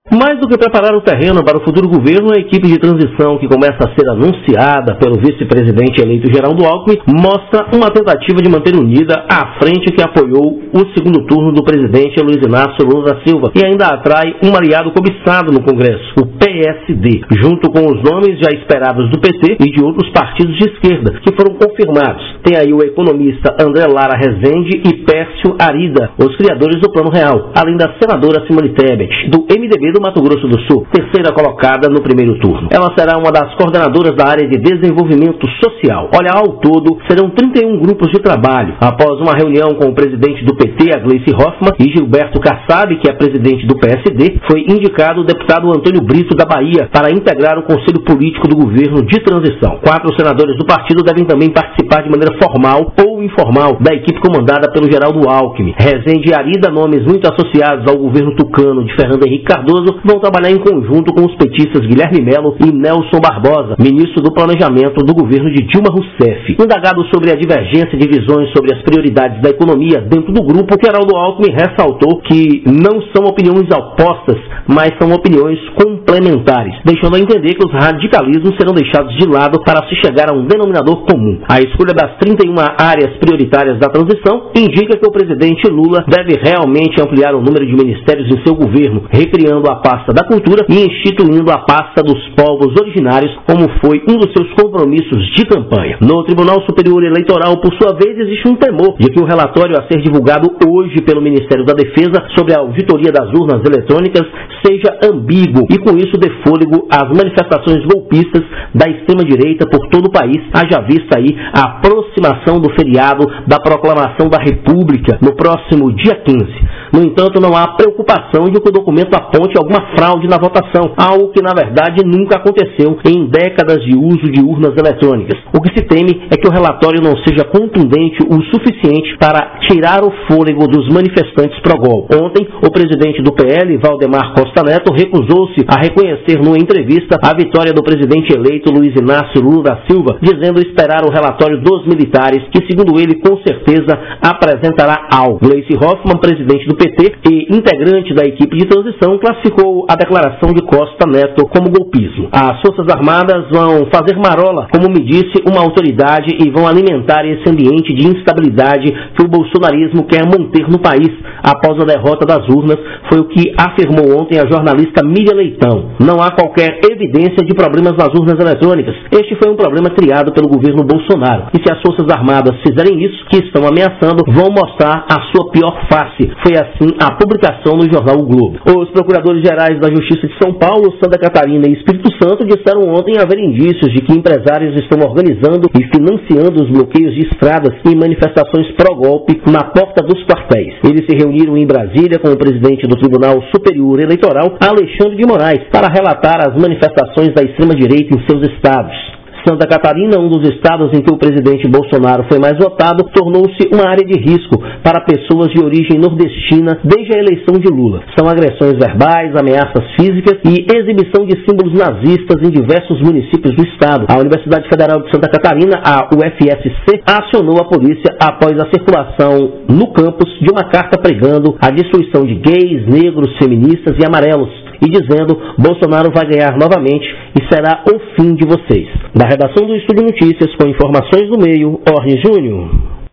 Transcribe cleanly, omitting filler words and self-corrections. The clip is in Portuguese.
Mais do que preparar o terreno para o futuro governo, a equipe de transição que começa a ser anunciada pelo vice-presidente eleito Geraldo Alckmin mostra uma tentativa de manter unida a frente que apoiou o segundo turno do presidente Luiz Inácio Lula da Silva e ainda atrai um aliado cobiçado no Congresso, o PSD, junto com os nomes já esperados do PT e de outros partidos de esquerda, que foram confirmados. Tem aí o economista André Lara Rezende e Pércio Arida, os criadores do Plano Real, além da senadora Simone Tebet, do MDB do Mato Grosso do Sul, terceira colocada no primeiro turno. Ela será uma das coordenadoras da área de desenvolvimento social. Olha, ao todo, serão 31 grupos de trabalho. Após uma reunião com o presidente do PT, a Gleice Hoffmann, e Gilberto Kassab, que é presidente do PSD, foi indicado o deputado Antônio Brito da Bahia para integrar o Conselho Político do Governo de Transição. 4 senadores do partido devem também participar de maneira formal ou informal da equipe comandada pelo Geraldo Alckmin. Rezende e Arida, nomes muito associados ao governo tucano de Fernando Henrique Cardoso, vão trabalhar em conjunto com os petistas Guilherme Melo e Nelson Barbosa, ministro do Planejamento do governo de Dilma Rousseff. Indagado sobre a divergência de visões sobre as prioridades da economia dentro do grupo, Geraldo Alckmin ressaltou que não são opiniões opostas, mas são opiniões complementares, deixando a entender que os radicalismos serão deixados de lado para se chegar a um denominador comum. A escolha das 31 áreas prioritárias da transição indica que o presidente Lula deve realmente ampliar o número de ministérios em seu governo, recriando a pasta da cultura e instituindo a pasta dos povos originários, como foi um dos seus compromissos de campanha. No Tribunal Superior Eleitoral, por sua vez, existe um temor de que o relatório a ser divulgado hoje pelo Ministério da Defesa sobre a auditoria das urnas eletrônicas seja ambíguo e, com isso, dê fôlego às manifestações golpistas da extrema-direita por todo o país, haja vista aí a aproximação do feriado da Proclamação da República no próximo dia 15. No entanto, não há preocupação de que o documento aponte alguma fraude na votação, algo que, na verdade, nunca aconteceu em décadas de uso de urnas eletrônicas. O que se teme é que o relatório não seja contundente o suficiente para tirar o fôlego dos manifestantes pró-golpe. Ontem, o presidente do PL, Valdemar Costa Neto, recusou-se a reconhecer numa entrevista a vitória do presidente eleito Luiz Inácio Lula da Silva, dizendo esperar o relatório dos militares, que, segundo ele, com certeza apresentará algo. Gleice Hoffmann, presidente do PT e integrante da equipe de transição, classificou a declaração de Costa Neto como golpismo. As Forças Armadas vão fazer marola, como me disse uma autoridade, e vão alimentar esse ambiente de instabilidade que o bolsonarismo quer manter no país após a derrota das urnas, foi o que afirmou ontem a jornalista Miriam Leitão. Não há qualquer evidência de problemas nas urnas eletrônicas. Este foi um problema criado pelo governo Bolsonaro. E se as Forças Armadas fizerem isso, que estão ameaçando, vão mostrar a sua pior face. Foi assim a publicação no jornal O Globo. Os procuradores gerais da Justiça de São Paulo, Santa Catarina e Espírito Santo disseram ontem haver indícios de que empresários estão organizando e financiando os bloqueios de estradas e manifestações pró-golpe na porta dos quartéis. Eles se reuniram em Brasília com o presidente do Tribunal Superior Eleitoral, Alexandre de Moraes, para relatar as manifestações da extrema-direita em seus estados. Santa Catarina, um dos estados em que o presidente Bolsonaro foi mais votado, tornou-se uma área de risco para pessoas de origem nordestina desde a eleição de Lula. São agressões verbais, ameaças físicas e exibição de símbolos nazistas em diversos municípios do estado. A Universidade Federal de Santa Catarina, a UFSC, acionou a polícia após a circulação no campus de uma carta pregando a destruição de gays, negros, feministas e amarelos, e dizendo: Bolsonaro vai ganhar novamente e será o fim de vocês. Da redação do Estúdio Notícias, com informações do meio, Orne Júnior.